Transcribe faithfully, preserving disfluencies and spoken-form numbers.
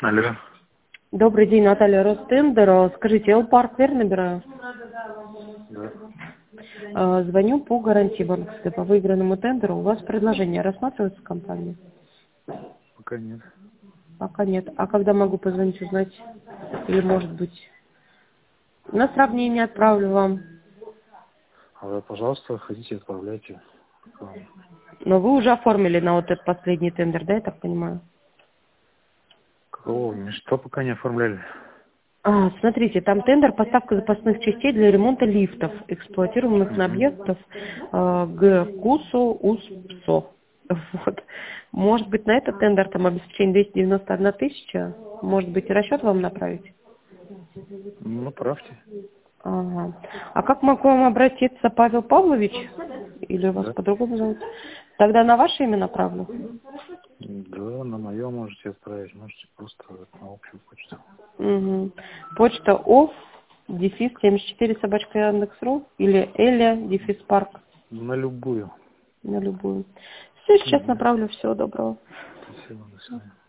Алло. Добрый день, Наталья Ростендер. Скажите, Л-парк, верно набираю? Да. А, Звоню по гарантии банковской, по выигранному тендеру. У вас предложение рассматривается компания? Пока нет. Пока нет. А когда могу позвонить, узнать? Или, может быть, на сравнение отправлю вам? А вы, пожалуйста, хотите, отправляйте. Но вы уже оформили на вот этот последний тендер, да, я так понимаю? Какого? Что пока не оформляли? А, смотрите, там тендер поставка запасных частей для ремонта лифтов, эксплуатируемых на Угу. объектов э, Г. КУСО, УСПСО. Вот. Может быть, на этот тендер там обеспечение двести девяносто одна тысяча? Может быть, и расчет вам направить? Ну, направьте. Ага. А как могу вам обратиться, Павел Павлович? Или вас Да. по-другому зовут? Тогда на ваше имя направлю? Да, на мое можете отправить. Можете просто на общую почту. Угу. Почта оф, дефис семьдесят четыре собачка Яндекс.ру или Эля, дефис парк. На любую. На любую. Все, сейчас Угу. направлю. Всего доброго. Спасибо, до свидания.